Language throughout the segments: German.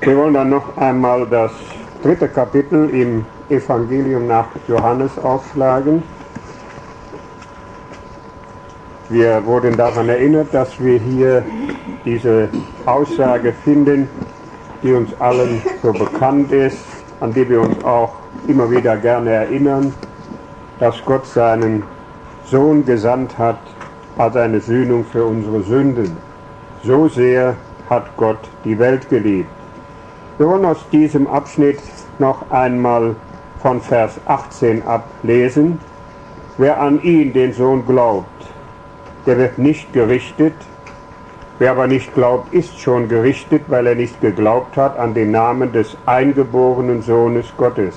Wir wollen dann noch einmal das 3. Kapitel im Evangelium nach Johannes aufschlagen. Wir wurden daran erinnert, dass wir hier diese Aussage finden, die uns allen so bekannt ist, an die wir uns auch immer wieder gerne erinnern, dass Gott seinen Sohn gesandt hat als eine Sühnung für unsere Sünden. So sehr hat Gott die Welt geliebt. Wir wollen aus diesem Abschnitt noch einmal von Vers 18 ablesen. Wer an ihn, den Sohn, glaubt, der wird nicht gerichtet. Wer aber nicht glaubt, ist schon gerichtet, weil er nicht geglaubt hat an den Namen des eingeborenen Sohnes Gottes.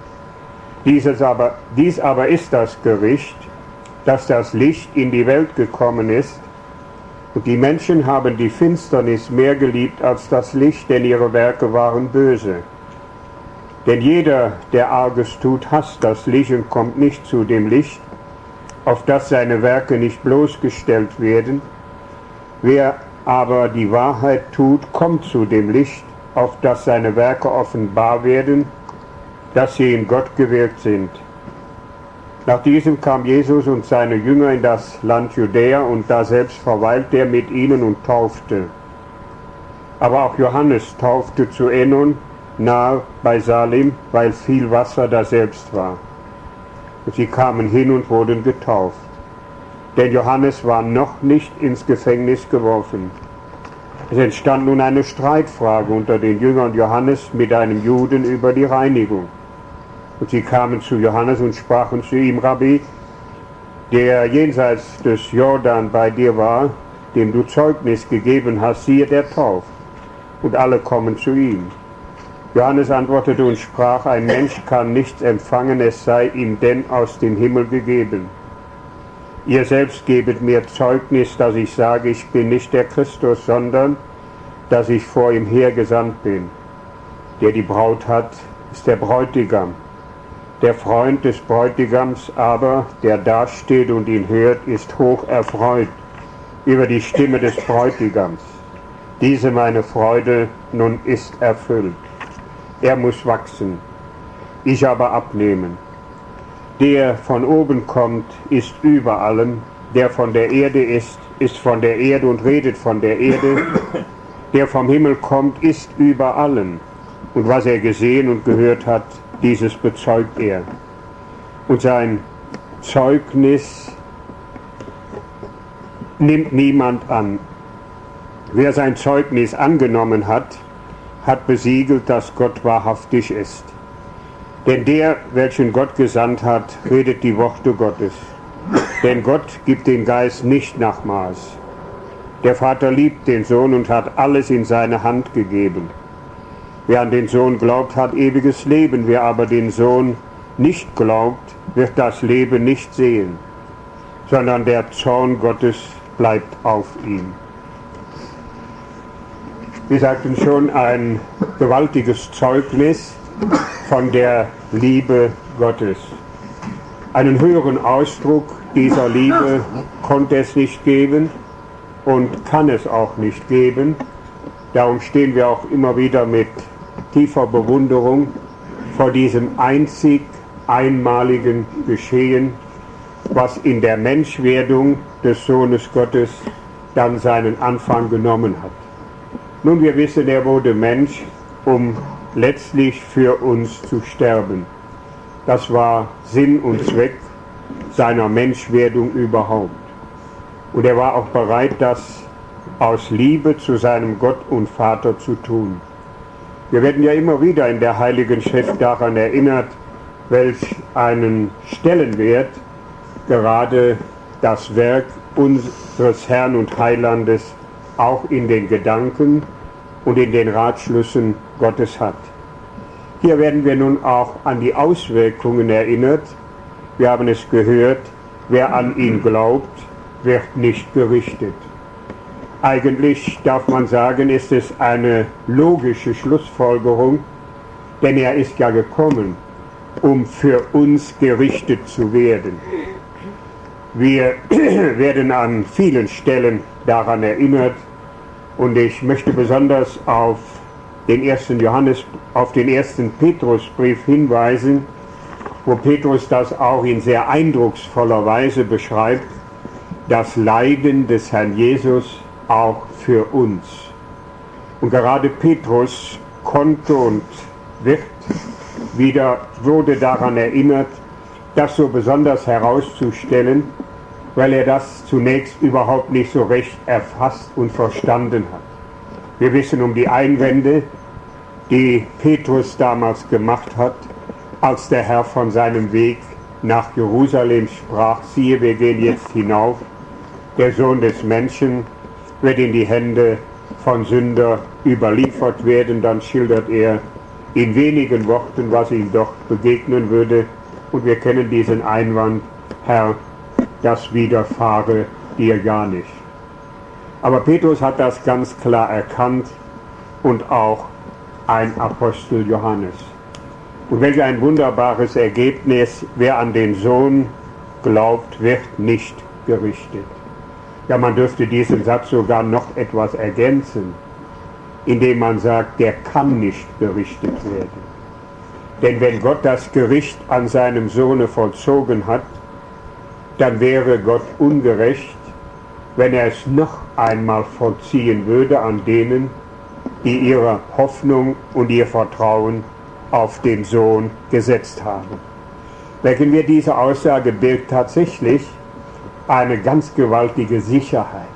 Dies aber ist das Gericht, dass das Licht in die Welt gekommen ist, und die Menschen haben die Finsternis mehr geliebt als das Licht, denn ihre Werke waren böse. Denn jeder, der Arges tut, hasst das Licht und kommt nicht zu dem Licht, auf das seine Werke nicht bloßgestellt werden. Wer aber die Wahrheit tut, kommt zu dem Licht, auf das seine Werke offenbar werden, dass sie in Gott gewirkt sind. Nach diesem kam Jesus und seine Jünger in das Land Judäa, und daselbst verweilte er mit ihnen und taufte. Aber auch Johannes taufte zu Enon, nahe bei Salim, weil viel Wasser daselbst war. Und sie kamen hin und wurden getauft. Denn Johannes war noch nicht ins Gefängnis geworfen. Es entstand nun eine Streitfrage unter den Jüngern Johannes mit einem Juden über die Reinigung. Und sie kamen zu Johannes und sprachen zu ihm: Rabbi, der jenseits des Jordan bei dir war, dem du Zeugnis gegeben hast, siehe, der tauft. Und alle kommen zu ihm. Johannes antwortete und sprach: Ein Mensch kann nichts empfangen, es sei ihm denn aus dem Himmel gegeben. Ihr selbst gebet mir Zeugnis, dass ich sage, ich bin nicht der Christus, sondern dass ich vor ihm hergesandt bin. Der die Braut hat, ist der Bräutigam. Der Freund des Bräutigams aber, der dasteht und ihn hört, ist hoch erfreut über die Stimme des Bräutigams. Diese meine Freude nun ist erfüllt. Er muss wachsen, ich aber abnehmen. Der von oben kommt, ist über allem. Der von der Erde ist von der Erde und redet von der Erde. Der vom Himmel kommt, ist über allem. Und was er gesehen und gehört hat, dieses bezeugt er. Und sein Zeugnis nimmt niemand an. Wer sein Zeugnis angenommen hat, hat besiegelt, dass Gott wahrhaftig ist. Denn der, welchen Gott gesandt hat, redet die Worte Gottes. Denn Gott gibt den Geist nicht nach Maß. Der Vater liebt den Sohn und hat alles in seine Hand gegeben. Wer an den Sohn glaubt, hat ewiges Leben. Wer aber den Sohn nicht glaubt, wird das Leben nicht sehen, sondern der Zorn Gottes bleibt auf ihm. Wir sagten schon, ein gewaltiges Zeugnis von der Liebe Gottes. Einen höheren Ausdruck dieser Liebe konnte es nicht geben und kann es auch nicht geben. Darum stehen wir auch immer wieder mit tiefer Bewunderung vor diesem einzig einmaligen Geschehen, was in der Menschwerdung des Sohnes Gottes dann seinen Anfang genommen hat. Nun, wir wissen, er wurde Mensch, um letztlich für uns zu sterben. Das war Sinn und Zweck seiner Menschwerdung überhaupt. Und er war auch bereit, das aus Liebe zu seinem Gott und Vater zu tun. Wir werden ja immer wieder in der Heiligen Schrift daran erinnert, welch einen Stellenwert gerade das Werk unseres Herrn und Heilandes auch in den Gedanken und in den Ratschlüssen Gottes hat. Hier werden wir nun auch an die Auswirkungen erinnert. Wir haben es gehört, wer an ihn glaubt, wird nicht gerichtet. Eigentlich darf man sagen, ist es eine logische Schlussfolgerung, denn er ist ja gekommen, um für uns gerichtet zu werden. Wir werden an vielen Stellen daran erinnert, und ich möchte besonders auf auf den ersten Petrusbrief hinweisen, wo Petrus das auch in sehr eindrucksvoller Weise beschreibt, das Leiden des Herrn Jesus auch für uns. Und gerade Petrus konnte und wurde daran erinnert, das so besonders herauszustellen, weil er das zunächst überhaupt nicht so recht erfasst und verstanden hat. Wir wissen um die Einwände, die Petrus damals gemacht hat, als der Herr von seinem Weg nach Jerusalem sprach: Siehe, wir gehen jetzt hinauf, der Sohn des Menschen wird in die Hände von Sünder überliefert werden. Dann schildert er in wenigen Worten, was ihm dort begegnen würde. Und wir kennen diesen Einwand: Herr, das widerfahre dir gar nicht. Aber Petrus hat das ganz klar erkannt und auch ein Apostel Johannes. Und welch ein wunderbares Ergebnis: Wer an den Sohn glaubt, wird nicht gerichtet. Ja, man dürfte diesen Satz sogar noch etwas ergänzen, indem man sagt, der kann nicht gerichtet werden. Denn wenn Gott das Gericht an seinem Sohne vollzogen hat, dann wäre Gott ungerecht, wenn er es noch einmal vollziehen würde an denen, die ihre Hoffnung und ihr Vertrauen auf den Sohn gesetzt haben. Merken wir, diese Aussage birgt tatsächlich eine ganz gewaltige Sicherheit.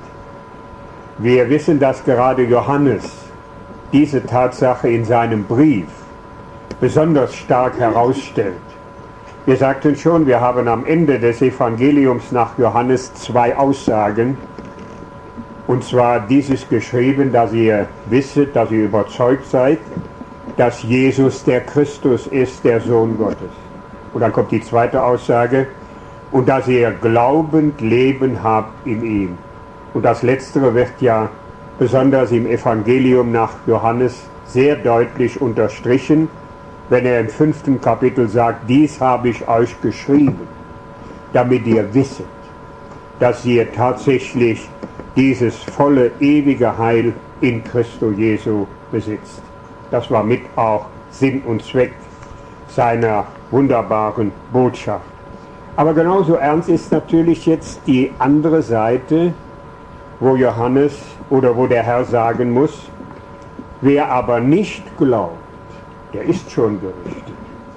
Wir wissen, dass gerade Johannes diese Tatsache in seinem Brief besonders stark herausstellt. Wir sagten schon, wir haben am Ende des Evangeliums nach Johannes 2 Aussagen, und zwar dieses geschrieben, dass ihr wisset, dass ihr überzeugt seid, dass Jesus der Christus ist, der Sohn Gottes. Und dann kommt die zweite Aussage: und dass ihr glaubend Leben habt in ihm. Und das Letztere wird ja besonders im Evangelium nach Johannes sehr deutlich unterstrichen, wenn er im 5. Kapitel sagt: dies habe ich euch geschrieben, damit ihr wisset, dass ihr tatsächlich dieses volle, ewige Heil in Christo Jesu besitzt. Das war mit auch Sinn und Zweck seiner wunderbaren Botschaft. Aber genauso ernst ist natürlich jetzt die andere Seite, wo Johannes oder wo der Herr sagen muss: wer aber nicht glaubt, der ist schon gerichtet.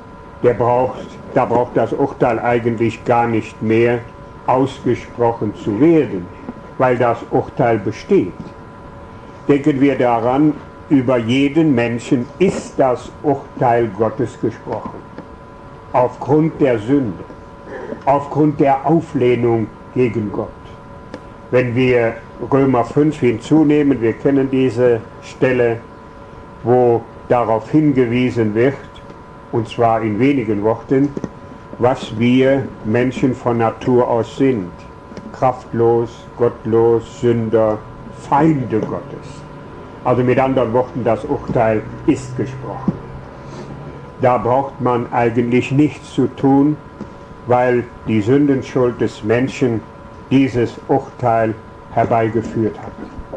Da braucht das Urteil eigentlich gar nicht mehr ausgesprochen zu werden, weil das Urteil besteht. Denken wir daran, über jeden Menschen ist das Urteil Gottes gesprochen. Aufgrund der Sünde, aufgrund der Auflehnung gegen Gott. Wenn wir Römer 5 hinzunehmen, wir kennen diese Stelle, wo darauf hingewiesen wird, und zwar in wenigen Worten, was wir Menschen von Natur aus sind: kraftlos, gottlos, Sünder, Feinde Gottes. Also mit anderen Worten, das Urteil ist gesprochen. Da braucht man eigentlich nichts zu tun, weil die Sündenschuld des Menschen dieses Urteil herbeigeführt hat.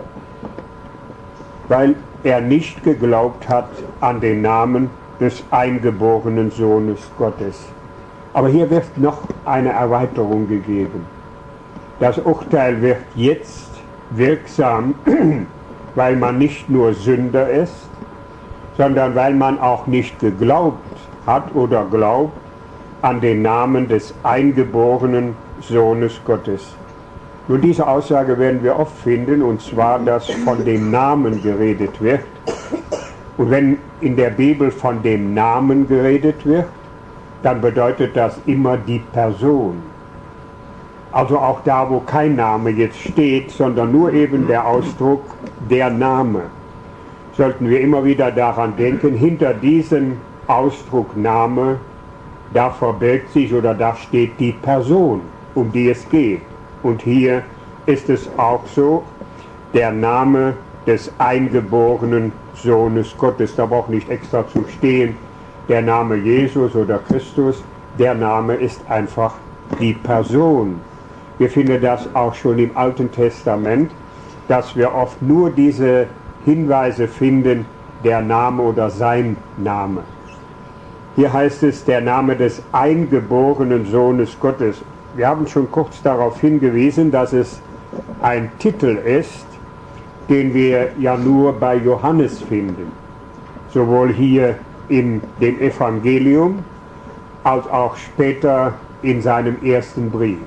Weil er nicht geglaubt hat an den Namen des eingeborenen Sohnes Gottes. Aber hier wird noch eine Erweiterung gegeben. Das Urteil wird jetzt wirksam, weil man nicht nur Sünder ist, sondern weil man auch nicht geglaubt hat oder glaubt an den Namen des eingeborenen Sohnes Gottes. Nun, diese Aussage werden wir oft finden, und zwar, dass von dem Namen geredet wird. Und wenn in der Bibel von dem Namen geredet wird, dann bedeutet das immer die Person. Also auch da, wo kein Name jetzt steht, sondern nur eben der Ausdruck der Name, sollten wir immer wieder daran denken, hinter diesem Ausdruck Name, da verbirgt sich oder da steht die Person, um die es geht. Und hier ist es auch so, der Name des eingeborenen Sohnes Gottes. Da braucht nicht extra zu stehen, der Name Jesus oder Christus. Der Name ist einfach die Person. Wir finden das auch schon im Alten Testament, dass wir oft nur diese Hinweise finden, der Name oder sein Name. Hier heißt es der Name des eingeborenen Sohnes Gottes. Wir haben schon kurz darauf hingewiesen, dass es ein Titel ist, den wir ja nur bei Johannes finden. Sowohl hier in dem Evangelium als auch später in seinem ersten Brief.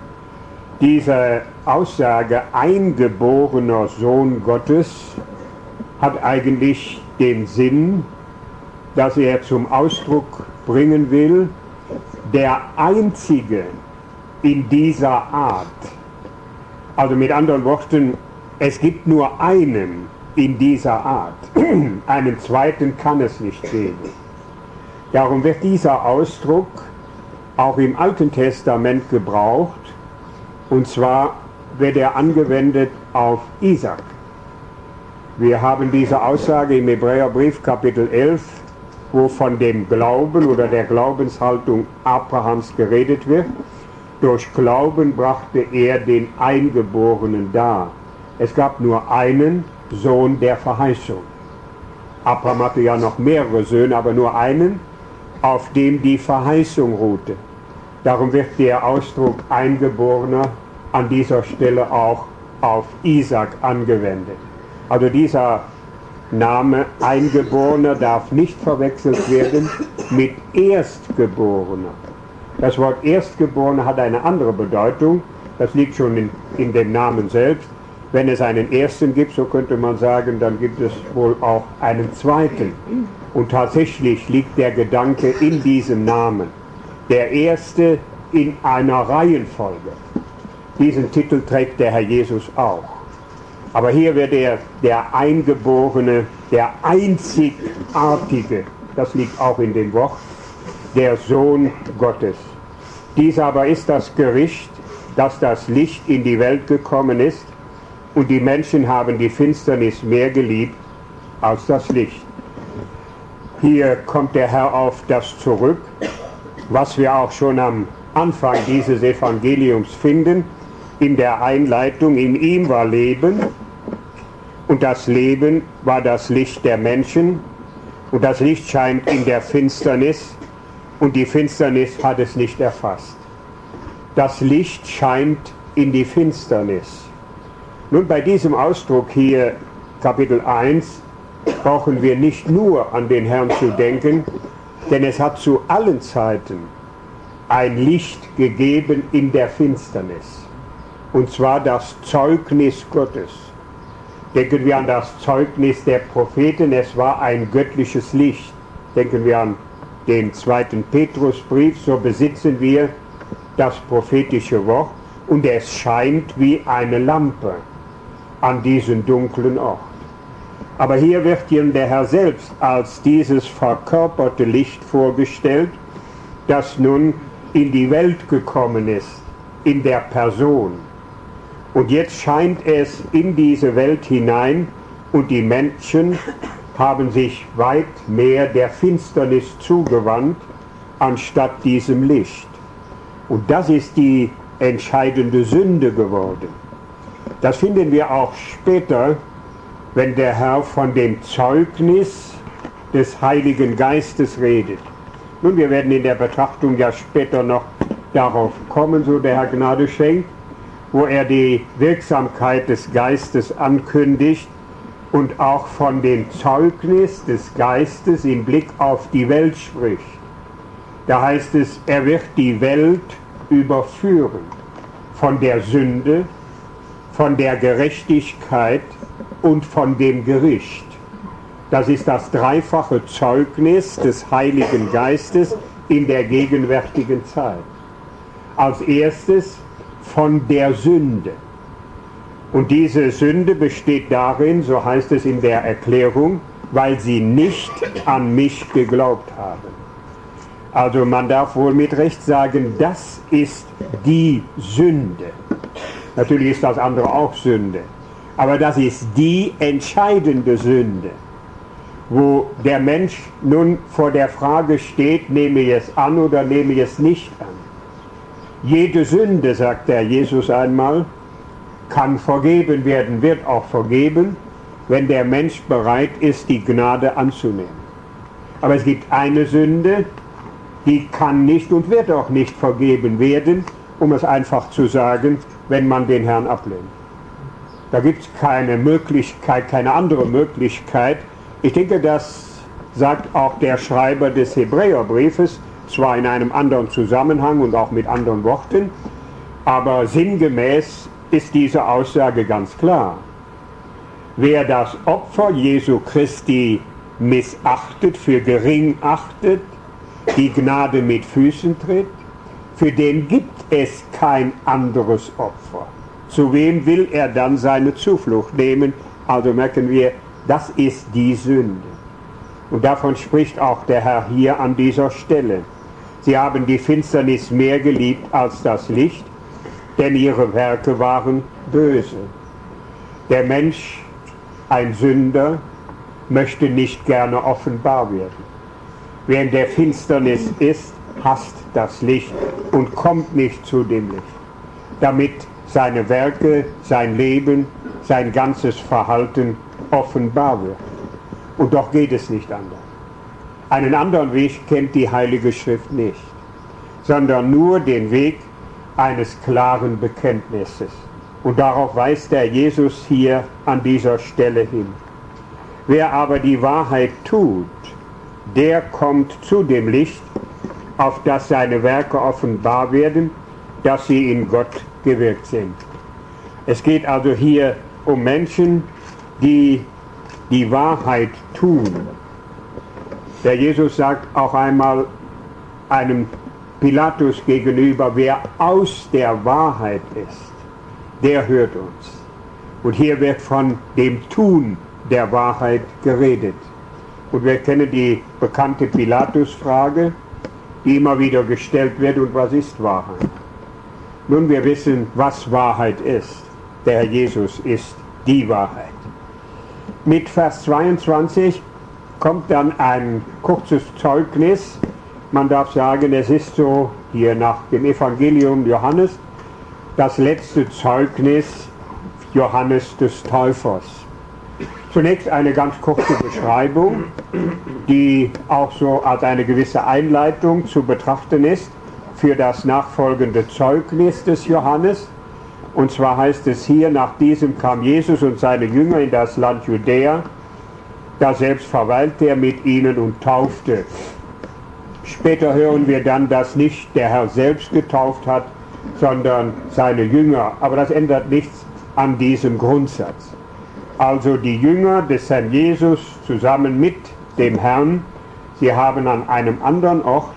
Diese Aussage eingeborener Sohn Gottes hat eigentlich den Sinn, dass er zum Ausdruck bringen will, der Einzige in dieser Art. Also mit anderen Worten, es gibt nur einen in dieser Art. Einen zweiten kann es nicht geben. Darum wird dieser Ausdruck auch im Alten Testament gebraucht, und zwar wird er angewendet auf Isaak. Wir haben diese Aussage im Hebräerbrief Kapitel 11, wo von dem Glauben oder der Glaubenshaltung Abrahams geredet wird. Durch Glauben brachte er den Eingeborenen dar. Es gab nur einen Sohn der Verheißung. Abraham hatte ja noch mehrere Söhne, aber nur einen, auf dem die Verheißung ruhte. Darum wird der Ausdruck Eingeborener an dieser Stelle auch auf Isaak angewendet. Also dieser Name Eingeborener darf nicht verwechselt werden mit Erstgeborener. Das Wort Erstgeborener hat eine andere Bedeutung, das liegt schon in dem Namen selbst. Wenn es einen Ersten gibt, so könnte man sagen, dann gibt es wohl auch einen Zweiten. Und tatsächlich liegt der Gedanke in diesem Namen. Der Erste in einer Reihenfolge. Diesen Titel trägt der Herr Jesus auch. Aber hier wird der Eingeborene, der Einzigartige, das liegt auch in dem Wort, der Sohn Gottes. Dies aber ist das Gericht, dass das Licht in die Welt gekommen ist, und die Menschen haben die Finsternis mehr geliebt als das Licht. Hier kommt der Herr auf das zurück, was wir auch schon am Anfang dieses Evangeliums finden, in der Einleitung: In ihm war Leben, und das Leben war das Licht der Menschen, und das Licht scheint in der Finsternis, und die Finsternis hat es nicht erfasst. Das Licht scheint in die Finsternis. Nun, bei diesem Ausdruck hier, Kapitel 1, brauchen wir nicht nur an den Herrn zu denken, denn es hat zu allen Zeiten ein Licht gegeben in der Finsternis, und zwar das Zeugnis Gottes. Denken wir an das Zeugnis der Propheten, es war ein göttliches Licht. Denken wir an den 2. Petrusbrief, so besitzen wir das prophetische Wort, und es scheint wie eine Lampe an diesen dunklen Ort. Aber hier wird ihm der Herr selbst als dieses verkörperte Licht vorgestellt, das nun in die Welt gekommen ist, in der Person. Und jetzt scheint es in diese Welt hinein, und die Menschen haben sich weit mehr der Finsternis zugewandt, anstatt diesem Licht. Und das ist die entscheidende Sünde geworden. Das finden wir auch später, wenn der Herr von dem Zeugnis des Heiligen Geistes redet. Nun, wir werden in der Betrachtung ja später noch darauf kommen, so der Herr Gnade schenkt, wo er die Wirksamkeit des Geistes ankündigt und auch von dem Zeugnis des Geistes im Blick auf die Welt spricht. Da heißt es, er wird die Welt überführen von der Sünde, von der Gerechtigkeit und von dem Gericht. Das ist das dreifache Zeugnis des Heiligen Geistes in der gegenwärtigen Zeit. Als erstes von der Sünde. Und diese Sünde besteht darin, so heißt es in der Erklärung, weil sie nicht an mich geglaubt haben. Also man darf wohl mit Recht sagen, das ist die Sünde. Natürlich ist das andere auch Sünde, aber das ist die entscheidende Sünde, wo der Mensch nun vor der Frage steht, nehme ich es an oder nehme ich es nicht an. Jede Sünde, sagt der Jesus einmal, kann vergeben werden, wird auch vergeben, wenn der Mensch bereit ist, die Gnade anzunehmen. Aber es gibt eine Sünde, die kann nicht und wird auch nicht vergeben werden, um es einfach zu sagen, wenn man den Herrn ablehnt. Da gibt es keine Möglichkeit, keine andere Möglichkeit. Ich denke, das sagt auch der Schreiber des Hebräerbriefes, zwar in einem anderen Zusammenhang und auch mit anderen Worten, aber sinngemäß ist diese Aussage ganz klar. Wer das Opfer Jesu Christi missachtet, für gering achtet, die Gnade mit Füßen tritt, für den gibt es kein anderes Opfer. Zu wem will er dann seine Zuflucht nehmen? Also merken wir, das ist die Sünde. Und davon spricht auch der Herr hier an dieser Stelle. Sie haben die Finsternis mehr geliebt als das Licht, denn ihre Werke waren böse. Der Mensch, ein Sünder, möchte nicht gerne offenbar werden. Wer in der Finsternis ist, hasst das Licht und kommt nicht zu dem Licht, damit seine Werke, sein Leben, sein ganzes Verhalten offenbar wird. Und doch geht es nicht anders. Einen anderen Weg kennt die Heilige Schrift nicht, sondern nur den Weg eines klaren Bekenntnisses. Und darauf weist der Jesus hier an dieser Stelle hin. Wer aber die Wahrheit tut, der kommt zu dem Licht, auf das seine Werke offenbar werden, dass sie in Gott gewirkt sind. Es geht also hier um Menschen, die die Wahrheit tun. Der Jesus sagt auch einmal einem Pilatus gegenüber, wer aus der Wahrheit ist, der hört uns. Und hier wird von dem Tun der Wahrheit geredet. Und wir kennen die bekannte Pilatus-Frage, die immer wieder gestellt wird, und was ist Wahrheit? Nun, wir wissen, was Wahrheit ist. Der Herr Jesus ist die Wahrheit. Mit Vers 22 kommt dann ein kurzes Zeugnis. Man darf sagen, es ist so hier nach dem Evangelium Johannes das letzte Zeugnis Johannes des Täufers. Zunächst eine ganz kurze Beschreibung, die auch so als eine gewisse Einleitung zu betrachten ist für das nachfolgende Zeugnis des Johannes. Und zwar heißt es hier, nach diesem kam Jesus und seine Jünger in das Land Judäa, da selbst verweilte er mit ihnen und taufte. Später hören wir dann, dass nicht der Herr selbst getauft hat, sondern seine Jünger. Aber das ändert nichts an diesem Grundsatz. Also die Jünger des Herrn Jesus zusammen mit dem Herrn, sie haben an einem anderen Ort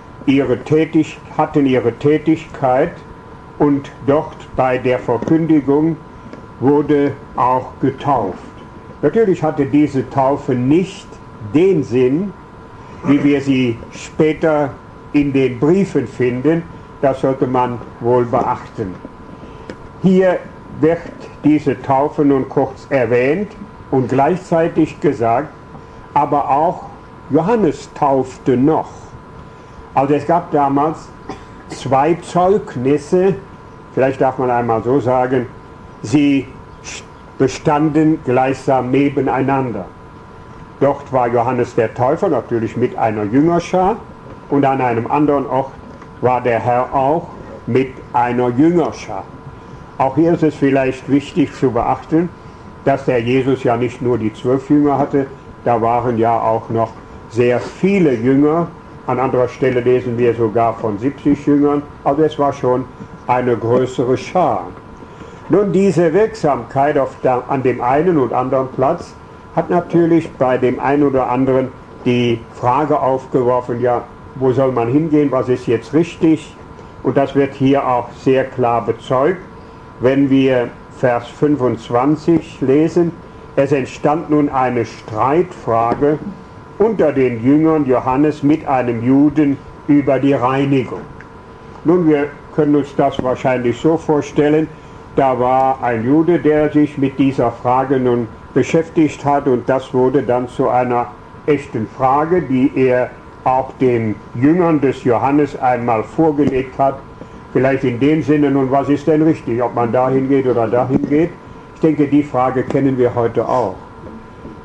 hatten ihre Tätigkeit, und dort bei der Verkündigung wurde auch getauft. Natürlich hatte diese Taufe nicht den Sinn, wie wir sie später in den Briefen finden. Das sollte man wohl beachten. Hier wird diese Taufe nun kurz erwähnt und gleichzeitig gesagt, aber auch Johannes taufte noch. Also es gab damals zwei Zeugnisse, vielleicht darf man einmal so sagen, sie bestanden gleichsam nebeneinander. Dort war Johannes der Täufer natürlich mit einer Jüngerschar und an einem anderen Ort war der Herr auch mit einer Jüngerschar. Auch hier ist es vielleicht wichtig zu beachten, dass der Jesus ja nicht nur die 12 Jünger hatte, da waren ja auch noch sehr viele Jünger. An anderer Stelle lesen wir sogar von 70 Jüngern, also es war schon eine größere Schar. Nun, diese Wirksamkeit an dem einen und anderen Platz hat natürlich bei dem einen oder anderen die Frage aufgeworfen, ja, wo soll man hingehen, was ist jetzt richtig? Und das wird hier auch sehr klar bezeugt, wenn wir Vers 25 lesen. Es entstand nun eine Streitfrage unter den Jüngern Johannes mit einem Juden über die Reinigung. Nun, wir können uns das wahrscheinlich so vorstellen, da war ein Jude, der sich mit dieser Frage nun beschäftigt hat, und das wurde dann zu einer echten Frage, die er auch den Jüngern des Johannes einmal vorgelegt hat. Vielleicht in dem Sinne, nun, was ist denn richtig, ob man dahin geht oder dahin geht? Ich denke, die Frage kennen wir heute auch.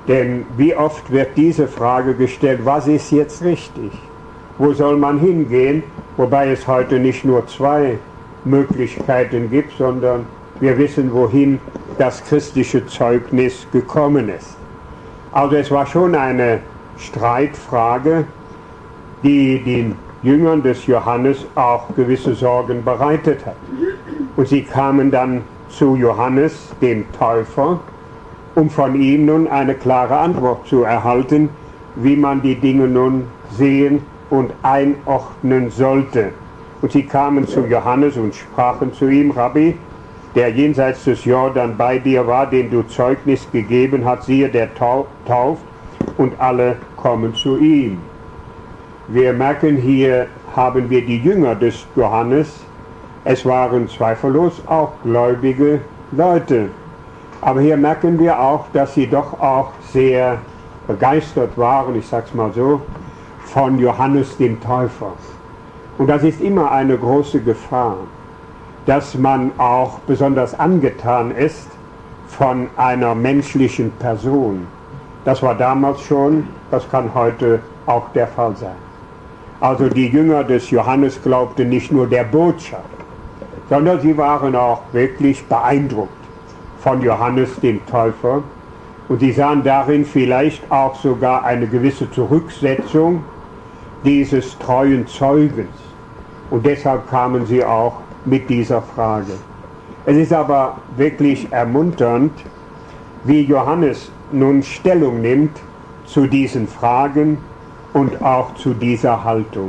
Denn wie oft wird diese Frage gestellt, was ist jetzt richtig? Wo soll man hingehen? Wobei es heute nicht nur zwei Möglichkeiten gibt, sondern wir wissen, wohin das christliche Zeugnis gekommen ist. Also es war schon eine Streitfrage, die den Jüngern des Johannes auch gewisse Sorgen bereitet hat. Und sie kamen dann zu Johannes, dem Täufer, um von ihm nun eine klare Antwort zu erhalten, wie man die Dinge nun sehen und einordnen sollte. Und sie kamen zu Johannes und sprachen zu ihm: Rabbi, der jenseits des Jordan bei dir war, dem du Zeugnis gegeben hast, siehe, der tauft, und alle kommen zu ihm. Wir merken, hier haben wir die Jünger des Johannes. Es waren zweifellos auch gläubige Leute. Aber hier merken wir auch, dass sie doch auch sehr begeistert waren, ich sag's mal so, von Johannes dem Täufer. Und das ist immer eine große Gefahr, dass man auch besonders angetan ist von einer menschlichen Person. Das war damals schon, das kann heute auch der Fall sein. Also die Jünger des Johannes glaubten nicht nur der Botschaft, sondern sie waren auch wirklich beeindruckt von Johannes dem Täufer, und sie sahen darin vielleicht auch sogar eine gewisse Zurücksetzung dieses treuen Zeugens, und deshalb kamen sie auch mit dieser Frage. Es ist aber wirklich ermunternd, wie Johannes nun Stellung nimmt zu diesen Fragen und auch zu dieser Haltung.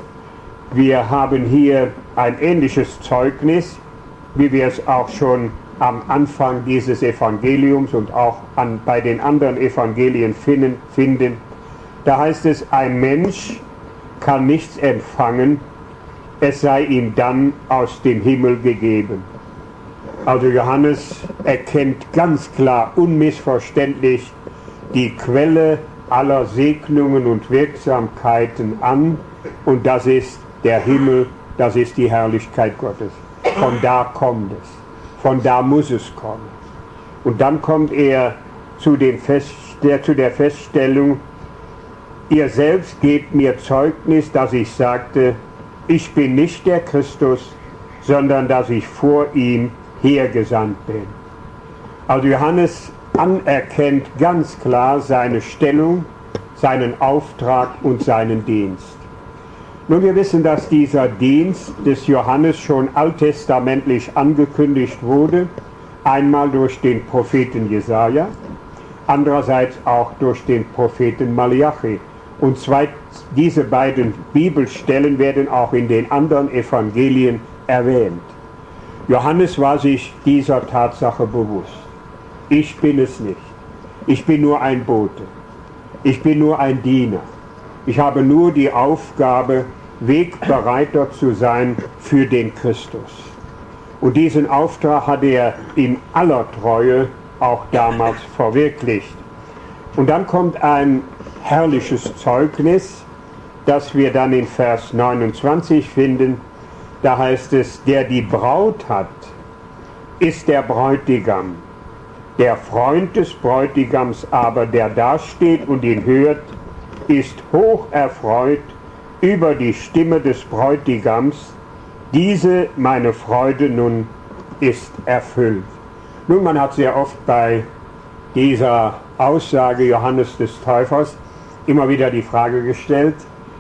Wir haben hier ein ähnliches Zeugnis, wie wir es auch schon am Anfang dieses Evangeliums und auch bei den anderen Evangelien finden. Da heißt es, ein Mensch kann nichts empfangen, es sei ihm dann aus dem Himmel gegeben. Also Johannes erkennt ganz klar, unmissverständlich die Quelle aller Segnungen und Wirksamkeiten an, und das ist der Himmel, das ist die Herrlichkeit Gottes. Von da kommt es, von da muss es kommen. Und dann kommt er zu der Feststellung: Ihr selbst gebt mir Zeugnis, dass ich sagte, ich bin nicht der Christus, sondern dass ich vor ihm hergesandt bin. Also Johannes anerkennt ganz klar seine Stellung, seinen Auftrag und seinen Dienst. Nun, wir wissen, dass dieser Dienst des Johannes schon alttestamentlich angekündigt wurde, einmal durch den Propheten Jesaja, andererseits auch durch den Propheten Malachi. Und diese beiden Bibelstellen werden auch in den anderen Evangelien erwähnt. Johannes war sich dieser Tatsache bewusst. Ich bin es nicht. Ich bin nur ein Bote. Ich bin nur ein Diener. Ich habe nur die Aufgabe, Wegbereiter zu sein für den Christus. Und diesen Auftrag hat er in aller Treue auch damals verwirklicht. Und dann kommt ein herrliches Zeugnis, das wir dann in Vers 29 finden. Da heißt es, der die Braut hat, ist der Bräutigam. Der Freund des Bräutigams aber, der dasteht und ihn hört, ist hoch erfreut über die Stimme des Bräutigams. Diese, meine Freude nun, ist erfüllt. Nun, man hat sehr oft bei dieser Aussage Johannes des Täufers immer wieder die Frage gestellt,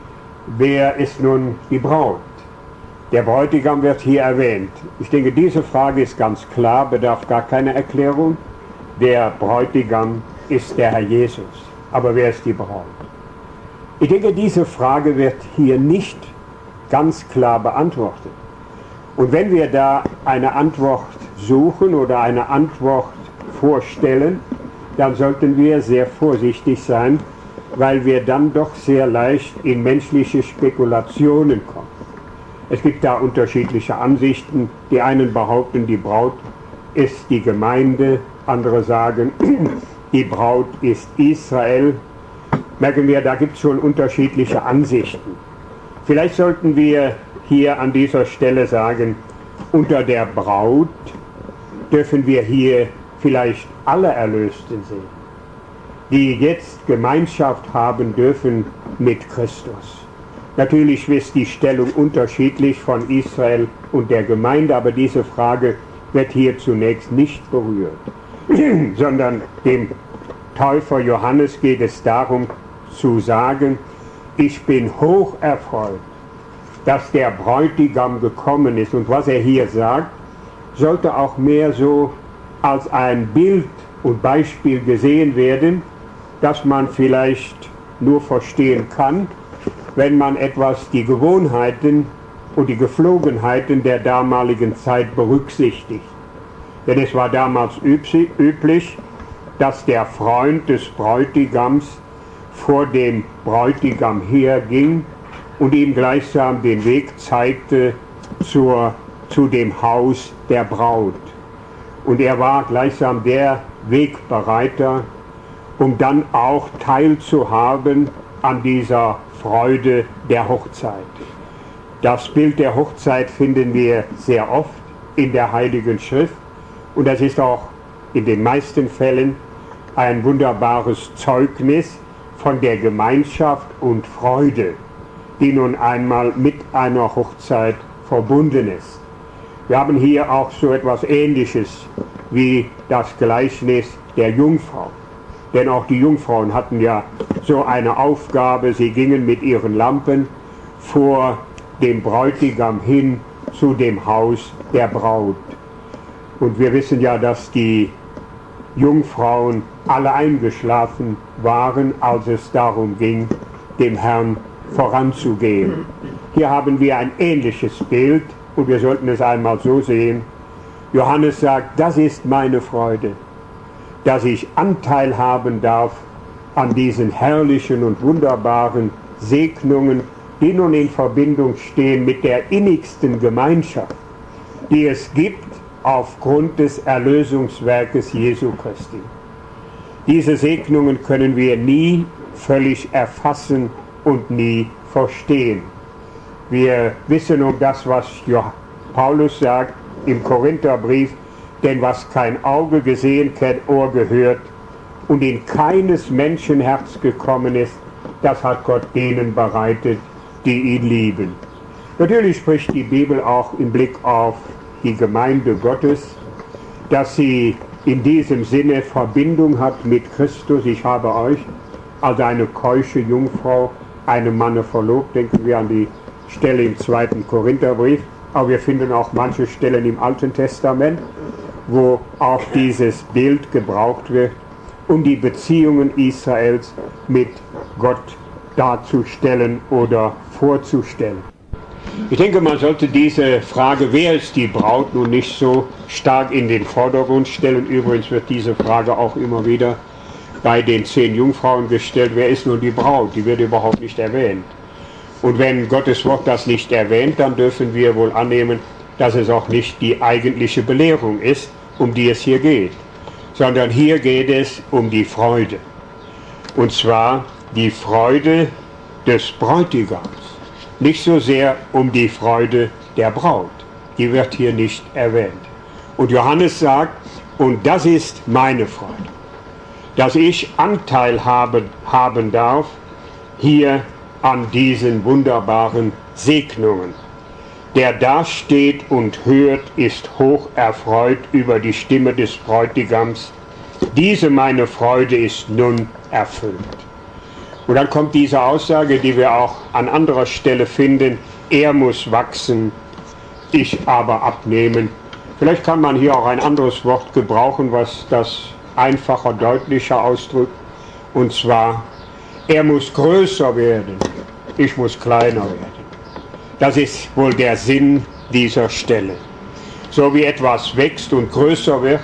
wer ist nun die Braut? Der Bräutigam wird hier erwähnt. Ich denke, diese Frage ist ganz klar, bedarf gar keiner Erklärung. Der Bräutigam ist der Herr Jesus. Aber wer ist die Braut? Ich denke, diese Frage wird hier nicht ganz klar beantwortet. Und wenn wir da eine Antwort suchen oder eine Antwort vorstellen, dann sollten wir sehr vorsichtig sein, weil wir dann doch sehr leicht in menschliche Spekulationen kommen. Es gibt da unterschiedliche Ansichten. Die einen behaupten, die Braut ist die Gemeinde, andere sagen, die Braut ist Israel. Merken wir, da gibt es schon unterschiedliche Ansichten. Vielleicht sollten wir hier an dieser Stelle sagen, unter der Braut dürfen wir hier vielleicht alle Erlösten sehen. die jetzt Gemeinschaft haben dürfen mit Christus. Natürlich ist die Stellung unterschiedlich von Israel und der Gemeinde, aber diese Frage wird hier zunächst nicht berührt, sondern dem Täufer Johannes geht es darum zu sagen, ich bin hoch erfreut, dass der Bräutigam gekommen ist. Und was er hier sagt, sollte auch mehr so als ein Bild und Beispiel gesehen werden, das man vielleicht nur verstehen kann, wenn man etwas die Gewohnheiten und die Geflogenheiten der damaligen Zeit berücksichtigt. Denn es war damals üblich, dass der Freund des Bräutigams vor dem Bräutigam herging und ihm gleichsam den Weg zeigte zu dem Haus der Braut. Und er war gleichsam der Wegbereiter, um dann auch teilzuhaben an dieser Freude der Hochzeit. Das Bild der Hochzeit finden wir sehr oft in der Heiligen Schrift und das ist auch in den meisten Fällen ein wunderbares Zeugnis von der Gemeinschaft und Freude, die nun einmal mit einer Hochzeit verbunden ist. Wir haben hier auch so etwas Ähnliches wie das Gleichnis der Jungfrau. Denn auch die Jungfrauen hatten ja so eine Aufgabe, sie gingen mit ihren Lampen vor dem Bräutigam hin zu dem Haus der Braut. Und wir wissen ja, dass die Jungfrauen alle eingeschlafen waren, als es darum ging, dem Herrn voranzugehen. Hier haben wir ein ähnliches Bild und wir sollten es einmal so sehen. Johannes sagt, das ist meine Freude, dass ich Anteil haben darf an diesen herrlichen und wunderbaren Segnungen, die nun in Verbindung stehen mit der innigsten Gemeinschaft, die es gibt aufgrund des Erlösungswerkes Jesu Christi. Diese Segnungen können wir nie völlig erfassen und nie verstehen. Wir wissen um das, was Paulus sagt im Korintherbrief, denn was kein Auge gesehen, kein Ohr gehört und in keines Menschen Herz gekommen ist, das hat Gott denen bereitet, die ihn lieben. Natürlich spricht die Bibel auch im Blick auf die Gemeinde Gottes, dass sie in diesem Sinne Verbindung hat mit Christus. Ich habe euch als eine keusche Jungfrau einem Manne verlobt. Denken wir an die Stelle im 2. Korintherbrief. Aber wir finden auch manche Stellen im Alten Testament, wo auch dieses Bild gebraucht wird, um die Beziehungen Israels mit Gott darzustellen oder vorzustellen. Ich denke, man sollte diese Frage, wer ist die Braut, nun nicht so stark in den Vordergrund stellen. Übrigens wird diese Frage auch immer wieder bei den 10 Jungfrauen gestellt, wer ist nun die Braut? Die wird überhaupt nicht erwähnt. Und wenn Gottes Wort das nicht erwähnt, dann dürfen wir wohl annehmen, dass es auch nicht die eigentliche Belehrung ist, um die es hier geht, sondern hier geht es um die Freude. Und zwar die Freude des Bräutigams. Nicht so sehr um die Freude der Braut. Die wird hier nicht erwähnt. Und Johannes sagt, und das ist meine Freude, dass ich Anteil haben darf hier an diesen wunderbaren Segnungen. Der dasteht und hört, ist hoch erfreut über die Stimme des Bräutigams. Diese meine Freude ist nun erfüllt. Und dann kommt diese Aussage, die wir auch an anderer Stelle finden, er muss wachsen, ich aber abnehmen. Vielleicht kann man hier auch ein anderes Wort gebrauchen, was das einfacher, deutlicher ausdrückt, und zwar, er muss größer werden, ich muss kleiner werden. Das ist wohl der Sinn dieser Stelle. So wie etwas wächst und größer wird,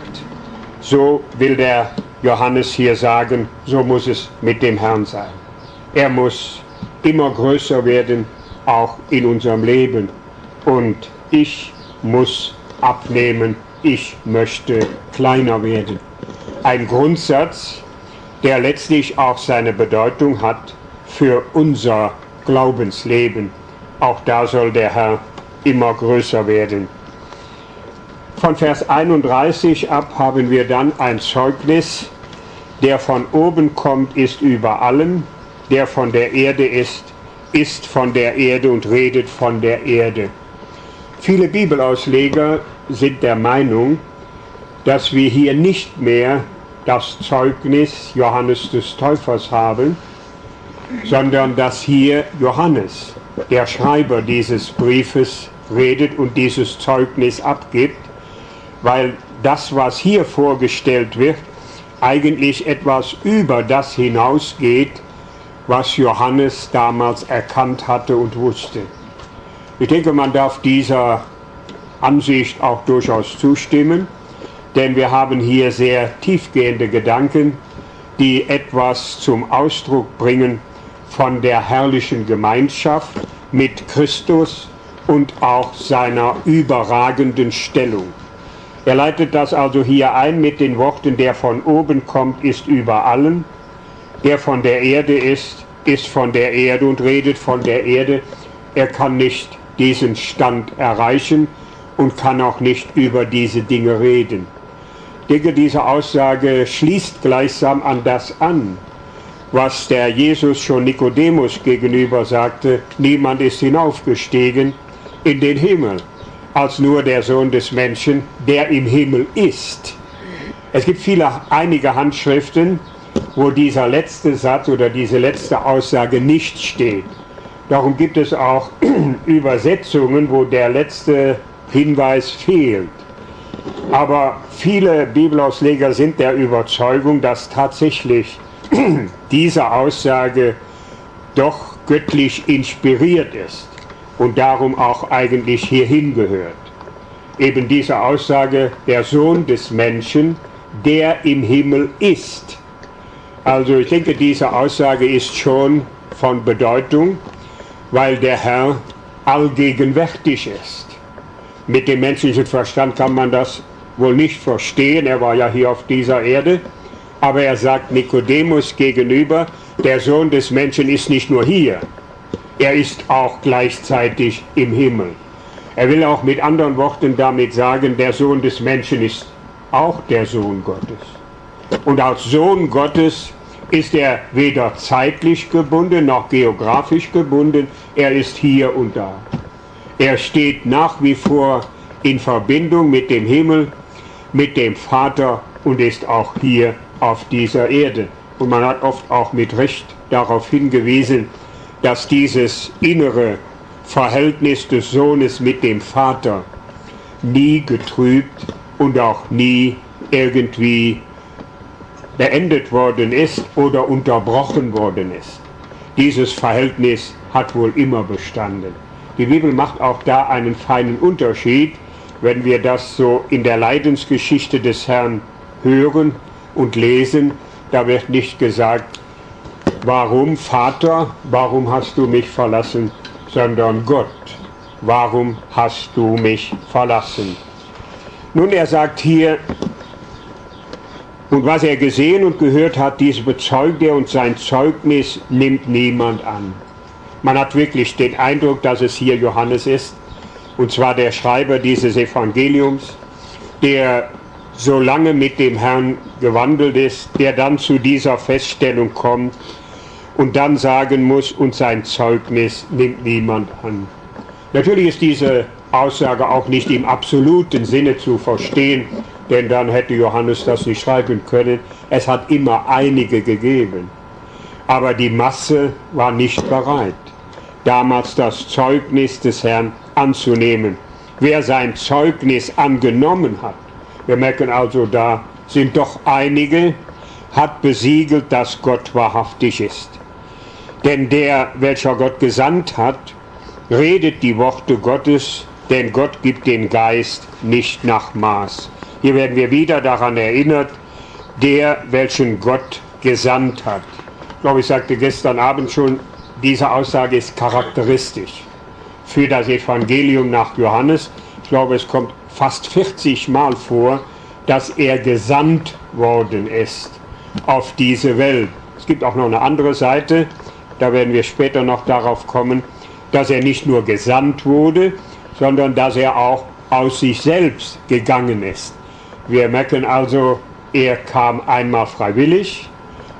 so will der Johannes hier sagen, so muss es mit dem Herrn sein. Er muss immer größer werden, auch in unserem Leben. Und ich muss abnehmen, ich möchte kleiner werden. Ein Grundsatz, der letztlich auch seine Bedeutung hat für unser Glaubensleben. Auch da soll der Herr immer größer werden. Von Vers 31 ab haben wir dann ein Zeugnis Der von oben kommt, ist über allem. Der von der Erde ist, ist von der Erde und redet von der Erde. Viele Bibelausleger sind der Meinung, dass wir hier nicht mehr das Zeugnis Johannes des Täufers haben, sondern dass hier Johannes, der Schreiber dieses Briefes, redet und dieses Zeugnis abgibt, weil das, was hier vorgestellt wird, eigentlich etwas über das hinausgeht, was Johannes damals erkannt hatte und wusste. Ich denke, man darf dieser Ansicht auch durchaus zustimmen, denn wir haben hier sehr tiefgehende Gedanken, die etwas zum Ausdruck bringen von der herrlichen Gemeinschaft mit Christus und auch seiner überragenden Stellung. Er leitet das also hier ein mit den Worten, der von oben kommt, ist über allen, der von der Erde ist, ist von der Erde und redet von der Erde. Er kann nicht diesen Stand erreichen und kann auch nicht über diese Dinge reden. Ich denke, diese Aussage schließt gleichsam an das an, was der Jesus schon Nikodemus gegenüber sagte: Niemand ist hinaufgestiegen in den Himmel, als nur der Sohn des Menschen, der im Himmel ist. Es gibt einige Handschriften, wo dieser letzte Satz oder diese letzte Aussage nicht steht. Darum gibt es auch Übersetzungen, wo der letzte Hinweis fehlt. Aber viele Bibelausleger sind der Überzeugung, dass tatsächlich diese Aussage doch göttlich inspiriert ist und darum auch eigentlich hierhin gehört. Eben diese Aussage, der Sohn des Menschen, der im Himmel ist. Also ich denke, diese Aussage ist schon von Bedeutung, weil der Herr allgegenwärtig ist. Mit dem menschlichen Verstand kann man das wohl nicht verstehen, er war ja hier auf dieser Erde, aber er sagt Nikodemus gegenüber, der Sohn des Menschen ist nicht nur hier, er ist auch gleichzeitig im Himmel. Er will auch mit anderen Worten damit sagen, der Sohn des Menschen ist auch der Sohn Gottes. Und als Sohn Gottes ist er weder zeitlich gebunden noch geografisch gebunden, er ist hier und da. Er steht nach wie vor in Verbindung mit dem Himmel, mit dem Vater und ist auch hier auf dieser Erde. Und man hat oft auch mit Recht darauf hingewiesen, dass dieses innere Verhältnis des Sohnes mit dem Vater nie getrübt und auch nie irgendwie beendet worden ist oder unterbrochen worden ist. Dieses Verhältnis hat wohl immer bestanden. Die Bibel macht auch da einen feinen Unterschied, wenn wir das so in der Leidensgeschichte des Herrn hören und lesen. Da wird nicht gesagt, warum Vater, warum hast du mich verlassen, sondern Gott, warum hast du mich verlassen? Nun, er sagt hier, und was er gesehen und gehört hat, dies bezeugt er und sein Zeugnis nimmt niemand an. Man hat wirklich den Eindruck, dass es hier Johannes ist, und zwar der Schreiber dieses Evangeliums, der so lange mit dem Herrn gewandelt ist, der dann zu dieser Feststellung kommt und dann sagen muss, und sein Zeugnis nimmt niemand an. Natürlich ist diese Aussage auch nicht im absoluten Sinne zu verstehen, denn dann hätte Johannes das nicht schreiben können. Es hat immer einige gegeben. Aber die Masse war nicht bereit, damals das Zeugnis des Herrn anzunehmen. Wer sein Zeugnis angenommen hat, wir merken also, da sind doch einige, hat besiegelt, dass Gott wahrhaftig ist. Denn der, welcher Gott gesandt hat, redet die Worte Gottes, denn Gott gibt den Geist nicht nach Maß. Hier werden wir wieder daran erinnert, der, welchen Gott gesandt hat. Ich glaube, ich sagte gestern Abend schon, diese Aussage ist charakteristisch für das Evangelium nach Johannes. Ich glaube, es kommt fast 40 Mal vor, dass er gesandt worden ist auf diese Welt. Es gibt auch noch eine andere Seite, da werden wir später noch darauf kommen, dass er nicht nur gesandt wurde, sondern dass er auch aus sich selbst gegangen ist. Wir merken also, er kam einmal freiwillig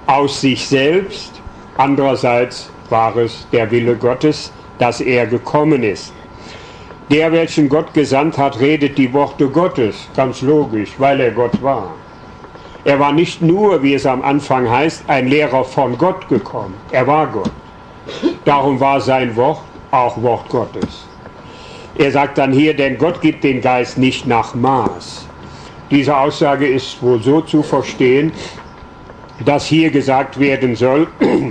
aus sich selbst, andererseits war es der Wille Gottes, dass er gekommen ist. Der, welchen Gott gesandt hat, redet die Worte Gottes, ganz logisch, weil er Gott war. Er war nicht nur, wie es am Anfang heißt, ein Lehrer von Gott gekommen, er war Gott. Darum war sein Wort auch Wort Gottes. Er sagt dann hier, denn Gott gibt den Geist nicht nach Maß. Diese Aussage ist wohl so zu verstehen, dass hier gesagt werden soll,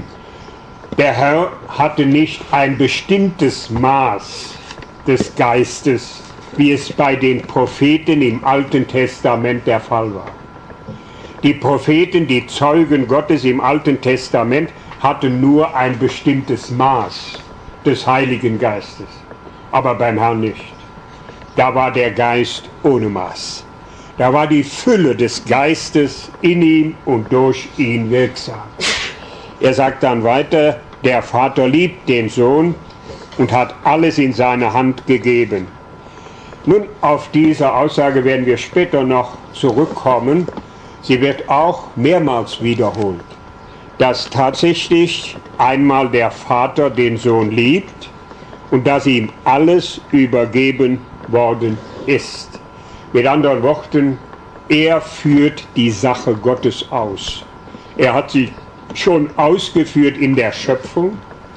der Herr hatte nicht ein bestimmtes Maß des Geistes, wie es bei den Propheten im Alten Testament der Fall war. Die Propheten, die Zeugen Gottes im Alten Testament, hatten nur ein bestimmtes Maß des Heiligen Geistes, aber beim Herrn nicht. Da war der Geist ohne Maß. Da war die Fülle des Geistes in ihm und durch ihn wirksam. Er sagt dann weiter, der Vater liebt den Sohn und hat alles in seine Hand gegeben. Nun, auf diese Aussage werden wir später noch zurückkommen. Sie wird auch mehrmals wiederholt, dass tatsächlich einmal der Vater den Sohn liebt und dass ihm alles übergeben worden ist. Mit anderen Worten, er führt die Sache Gottes aus. Er hat sie schon ausgeführt in der Schöpfung,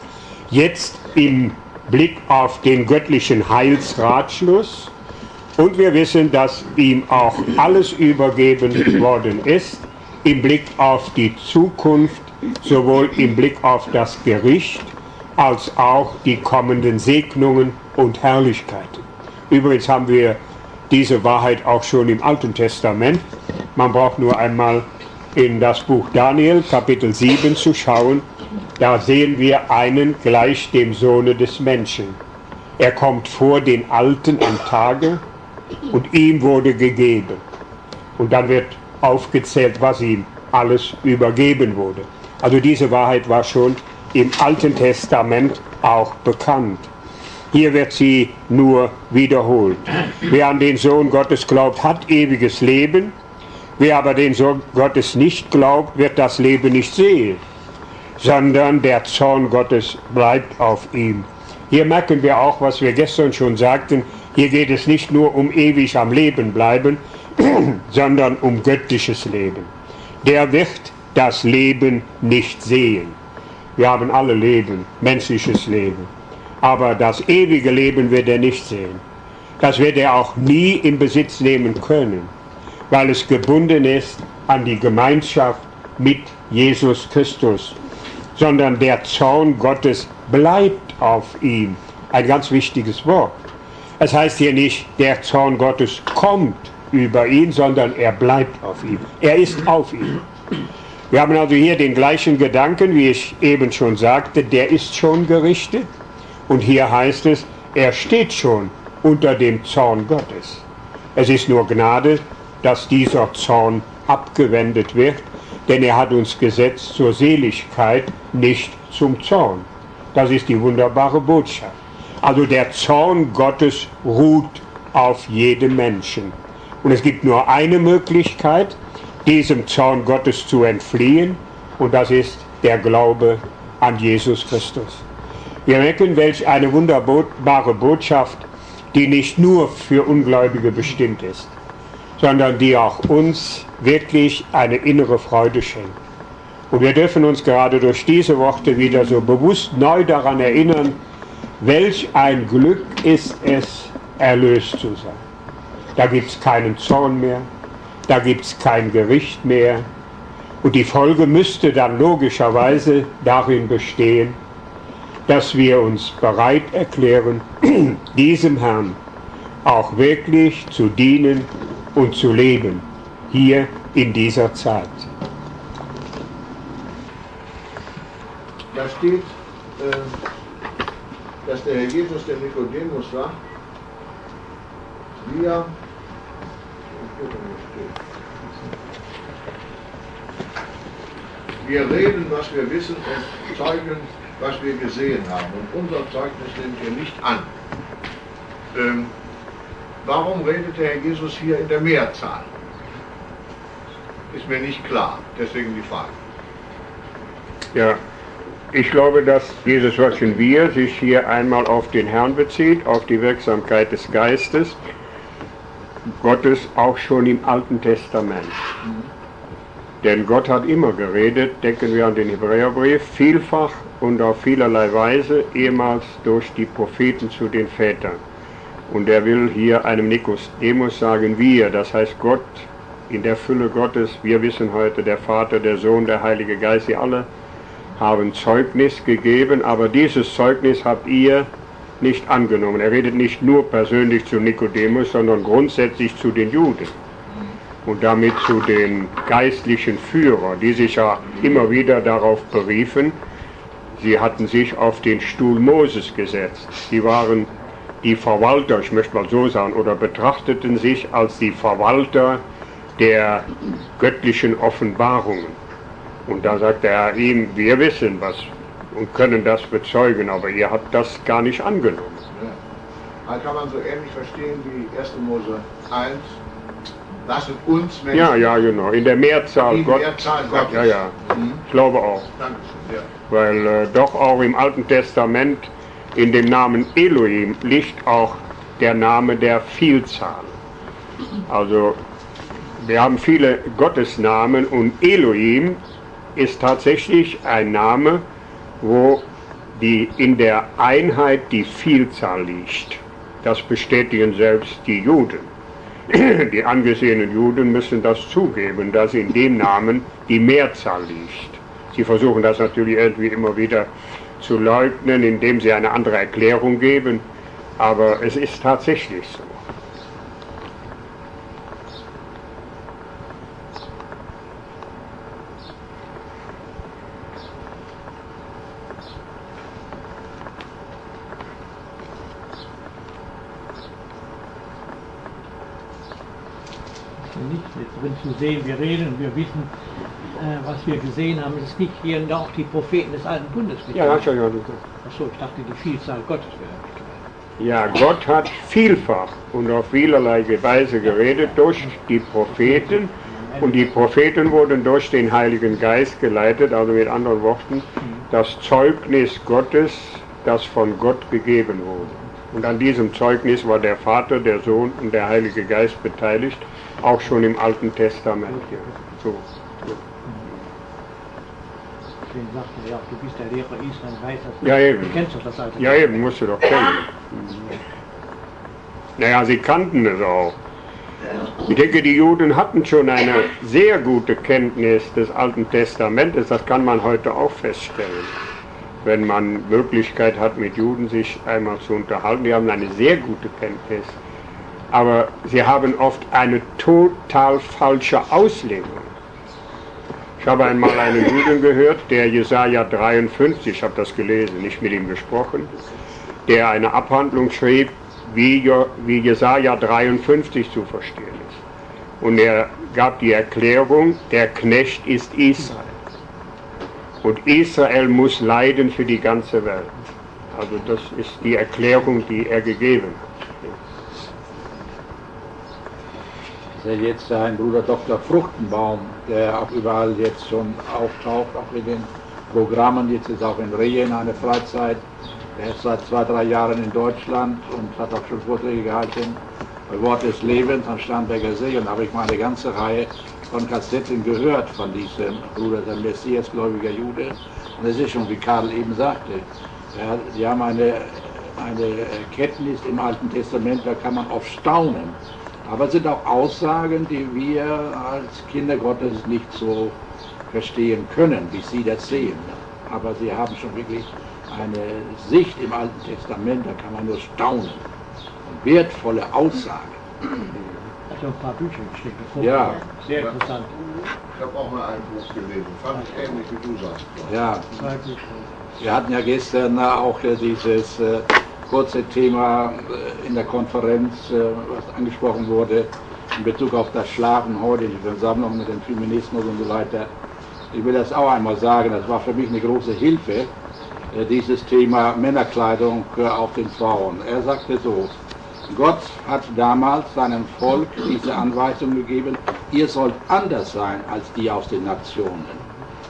jetzt im Blick auf den göttlichen Heilsratschluss, und wir wissen, dass ihm auch alles übergeben worden ist, im Blick auf die Zukunft, sowohl im Blick auf das Gericht, als auch die kommenden Segnungen und Herrlichkeiten. Übrigens haben wir diese Wahrheit auch schon im Alten Testament. Man braucht nur einmal in das Buch Daniel, Kapitel 7 zu schauen. Da sehen wir einen gleich dem Sohne des Menschen. Er kommt vor den Alten am Tage und ihm wurde gegeben. Und dann wird aufgezählt, was ihm alles übergeben wurde. Also diese Wahrheit war schon im Alten Testament auch bekannt. Hier wird sie nur wiederholt. Wer an den Sohn Gottes glaubt, hat ewiges Leben. Wer aber den Sohn Gottes nicht glaubt, wird das Leben nicht sehen, sondern der Zorn Gottes bleibt auf ihm. Hier merken wir auch, was wir gestern schon sagten, hier geht es nicht nur um ewig am Leben bleiben, sondern um göttliches Leben. Der wird das Leben nicht sehen. Wir haben alle Leben, menschliches Leben. Aber das ewige Leben wird er nicht sehen. Das wird er auch nie in Besitz nehmen können, weil es gebunden ist an die Gemeinschaft mit Jesus Christus. Sondern der Zorn Gottes bleibt auf ihm. Ein ganz wichtiges Wort. Es heißt hier nicht, der Zorn Gottes kommt über ihn, sondern er bleibt auf ihm. Er ist auf ihm. Wir haben also hier den gleichen Gedanken, wie ich eben schon sagte, der ist schon gerichtet. Und hier heißt es, er steht schon unter dem Zorn Gottes. Es ist nur Gnade, dass dieser Zorn abgewendet wird, denn er hat uns gesetzt zur Seligkeit, nicht zum Zorn. Das ist die wunderbare Botschaft. Also der Zorn Gottes ruht auf jedem Menschen. Und es gibt nur eine Möglichkeit, diesem Zorn Gottes zu entfliehen, und das ist der Glaube an Jesus Christus. Wir merken, welch eine wunderbare Botschaft, die nicht nur für Ungläubige bestimmt ist, sondern die auch uns wirklich eine innere Freude schenkt. Und wir dürfen uns gerade durch diese Worte wieder so bewusst neu daran erinnern, welch ein Glück ist es, erlöst zu sein. Da gibt es keinen Zorn mehr, da gibt es kein Gericht mehr. Und die Folge müsste dann logischerweise darin bestehen, dass wir uns bereit erklären, diesem Herrn auch wirklich zu dienen und zu leben, hier in dieser Zeit. Da steht, dass der Herr Jesus der Nikodemus sagt, wir reden, was wir wissen, und zeugen, was wir gesehen haben. Und unser Zeugnis nimmt ihr nicht an. Warum redet der Herr Jesus hier in der Mehrzahl? Ist mir nicht klar, deswegen die Frage. Ja, ich glaube, dass dieses Wörtchen wir sich hier einmal auf den Herrn bezieht, auf die Wirksamkeit des Geistes Gottes auch schon im Alten Testament. Denn Gott hat immer geredet, denken wir an den Hebräerbrief, vielfach und auf vielerlei Weise, ehemals durch die Propheten zu den Vätern. Und er will hier einem Nikodemus sagen, wir, das heißt Gott in der Fülle Gottes, wir wissen heute, der Vater, der Sohn, der Heilige Geist, sie alle haben Zeugnis gegeben, aber dieses Zeugnis habt ihr nicht angenommen. Er redet nicht nur persönlich zu Nikodemus, sondern grundsätzlich zu den Juden und damit zu den geistlichen Führern, die sich ja immer wieder darauf beriefen, sie hatten sich auf den Stuhl Moses gesetzt. Sie waren die Verwalter, ich möchte mal so sagen, oder betrachteten sich als die Verwalter der göttlichen Offenbarungen. Und da sagt der Herr ihm, wir wissen was und können das bezeugen, aber ihr habt das gar nicht angenommen. Ja. Also kann man so ähnlich verstehen wie 1. Mose 1, lasset uns Menschen. Ja, ja, genau, in der Mehrzahl Gottes. Ja, ja, ich glaube auch. Dankeschön, ja. Weil doch auch im Alten Testament in dem Namen Elohim liegt auch der Name der Vielzahl. Also wir haben viele Gottesnamen und Elohim ist tatsächlich ein Name, wo in der Einheit die Vielzahl liegt. Das bestätigen selbst die Juden. Die angesehenen Juden müssen das zugeben, dass in dem Namen die Mehrzahl liegt. Sie versuchen das natürlich irgendwie immer wieder zu leugnen, indem sie eine andere Erklärung geben, aber es ist tatsächlich so. Wenn zu sehen, wir reden und wir wissen, was wir gesehen haben, es ist nicht hier und auch die Propheten des Alten Bundes. Ja, das schon. Achso, ich dachte, die Vielzahl Gottes wäre. Ja, Gott hat vielfach und auf vielerlei Weise geredet durch die Propheten und die Propheten wurden durch den Heiligen Geist geleitet, also mit anderen Worten, das Zeugnis Gottes, das von Gott gegeben wurde. Und an diesem Zeugnis war der Vater, der Sohn und der Heilige Geist beteiligt, auch schon im Alten Testament. Ja. So. Deswegen sagt er ja, du bist der Lehrer Israel, weiß das. Ja, eben. Du kennst doch das Alte. Ja, eben, musst du doch kennen. Naja, sie kannten es auch. Ich denke, die Juden hatten schon eine sehr gute Kenntnis des Alten Testamentes, das kann man heute auch feststellen. Wenn man Möglichkeit hat, mit Juden sich einmal zu unterhalten, die haben eine sehr gute Kenntnis. Aber sie haben oft eine total falsche Auslegung. Ich habe einmal einen Juden gehört, der Jesaja 53, ich habe das gelesen, nicht mit ihm gesprochen, der eine Abhandlung schrieb, wie Jesaja 53 zu verstehen ist. Und er gab die Erklärung, der Knecht ist Israel. Und Israel muss leiden für die ganze Welt. Also das ist die Erklärung, die er gegeben hat. Jetzt ein Bruder Dr. Fruchtenbaum, der auch überall jetzt schon auftaucht, auch in den Programmen, jetzt ist auch in Rehen eine Freizeit. Er ist seit 2-3 Jahren in Deutschland und hat auch schon Vorträge gehalten bei Wort des Lebens am Starnberger See, und habe ich mal eine ganze Reihe von Kassetten gehört von diesem Bruder, der Messiasgläubiger Jude. Und es ist schon, wie Karl eben sagte, die haben eine Kenntnis im Alten Testament, da kann man oft staunen. Aber es sind auch Aussagen, die wir als Kinder Gottes nicht so verstehen können, wie sie das sehen. Aber sie haben schon wirklich eine Sicht im Alten Testament, da kann man nur staunen. Und wertvolle Aussagen. Hat ja ein paar Bücher geschrieben. Ja. Sehr interessant. Ich habe auch mal ein Buch gelesen, fand ich ähnlich wie du sagst. Ja. 2 Bücher. Wir hatten ja gestern auch dieses kurze Thema in der Konferenz, was angesprochen wurde, in Bezug auf das Schlafen heute, die Versammlung mit dem Feminismus und so weiter. Ich will das auch einmal sagen, das war für mich eine große Hilfe, dieses Thema Männerkleidung auf den Frauen. Er sagte so, Gott hat damals seinem Volk diese Anweisung gegeben, ihr sollt anders sein als die aus den Nationen.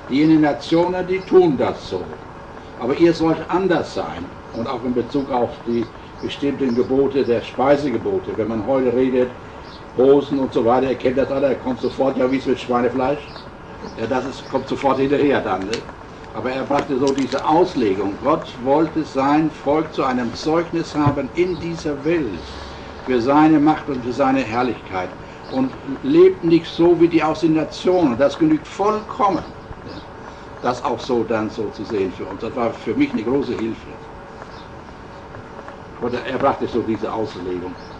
Die Nationen, die tun das so. Aber ihr sollt anders sein. Und auch in Bezug auf die bestimmten Gebote der Speisegebote. Wenn man heute redet, Hosen und so weiter, er kennt das alle, er kommt sofort, ja wie es mit Schweinefleisch? Ja, kommt sofort hinterher dann. Ne? Aber er brachte so diese Auslegung. Gott wollte sein Volk zu einem Zeugnis haben in dieser Welt. Für seine Macht und für seine Herrlichkeit. Und lebt nicht so wie die aus den Nationen. Das genügt vollkommen. Das auch so dann so zu sehen für uns. Das war für mich eine große Hilfe. Und er brachte so diese Auslegung.